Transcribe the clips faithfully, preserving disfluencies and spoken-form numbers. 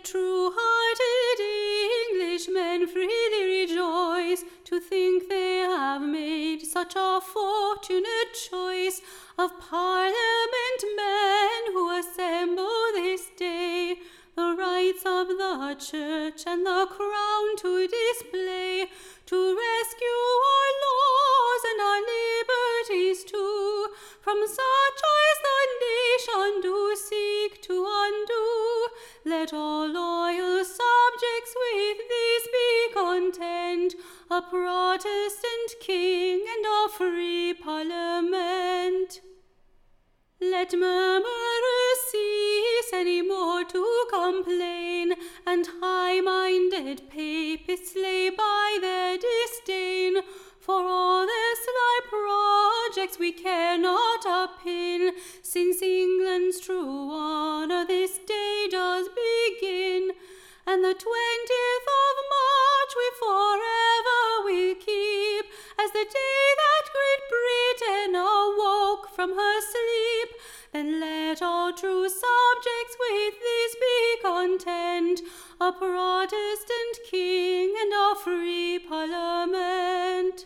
true-hearted Englishmen freely rejoice to think they have made such a fortunate choice of Parliament men who assemble this day, the rights of the Church and the crown to display, to rescue our laws and our liberties too, from such as the nation do seek to undo. Let all loyal subjects with this be content, a Protestant king and a free parliament. Let murmurers cease any more to complain, and high-minded papists lay by their disdain, for all their sly projects we care not a pin, since England's true honour this day does begin, and the twentieth of March we forever will keep, as the day that Great Britain awoke from her sleep. Then let all true subjects with this be content, a Protestant king and a free parliament.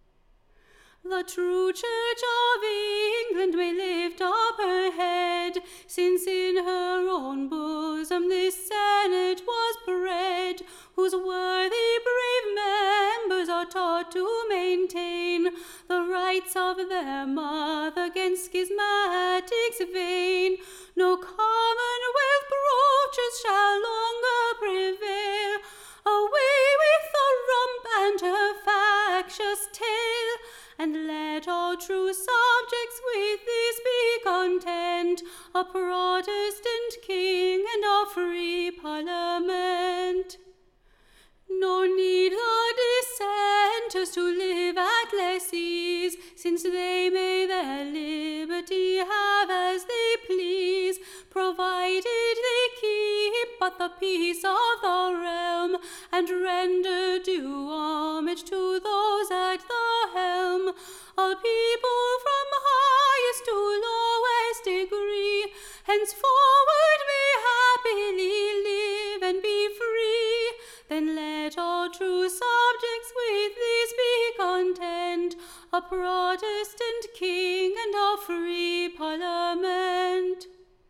The true Church of England may lift up her head, since in her own bosom this Senate was bred, whose worthy brave members are taught to maintain the rights of their mother against schismatics vain. No commonwealth broaches shall longer prevail, away with the rump and her factious tail, and let all true subjects with this be content, a Protestant king and a free parliament. Nor need the dissenters to live at less ease, since they may their liberty have as they please, provided they keep but the peace of the realm, and render due homage to those at the helm. All people from highest to lowest degree henceforward may happily live and be free. Then let all true subjects with this be content, a Protestant king and a free parliament.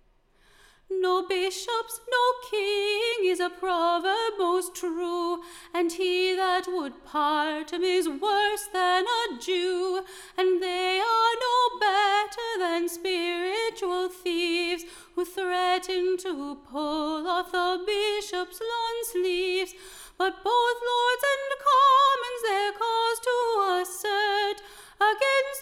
No bishops, no king is a proverb most true, and he that would part him is worse than a Jew, and they are no better than spiritual thieves, who threaten to pull off the bishop's lawn sleeves. But both lords and commons their cause to assert, against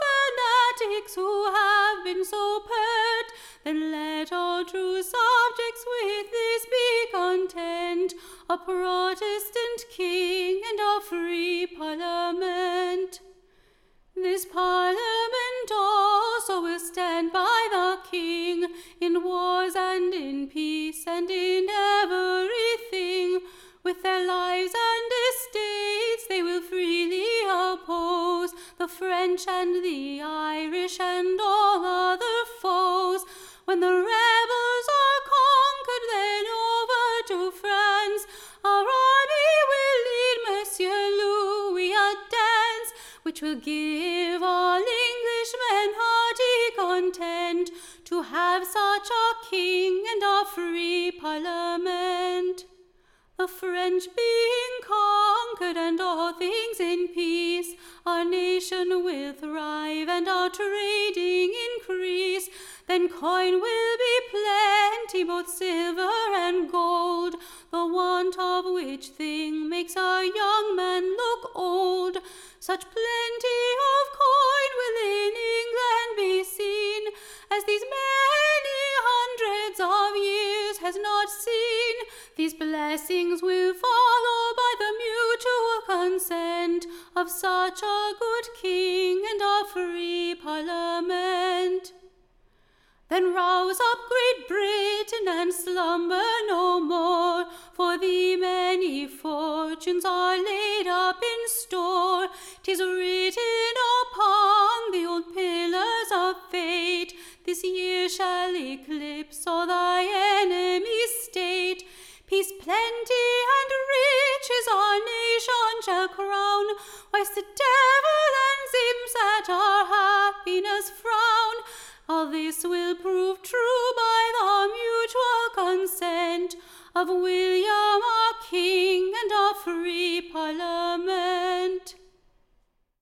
all fanatics who have been so pert. Then let all true subjects with this be content, a Protestant king and a free parliament. This parliament also will stand by the king, in wars and in peace and in everything. With their lives and estates they will freely oppose the French and the Irish and all other foes. When the rebels are conquered, then over to France our army will lead Monsieur Louis a dance, which will give all Englishmen hearty content to have such a king and a free parliament. The French being conquered and all things in peace, our nation will thrive and our trading increase. Then coin will be plenty, both silver and gold, the want of which thing makes a young man look old. Such plenty of coin will in England be seen, as these many hundreds of years has not seen. These blessings will follow by the mutual consent of such a good king and a free parliament. Then rouse up Great Britain and slumber no more, for the many fortunes are laid up in store. 'Tis written upon the old pillars of fate, this year shall eclipse all thy enemies' state. shall crown, whilst the devil and Zims at our happiness frown. All this will prove true by the mutual consent of William our King and our free Parliament.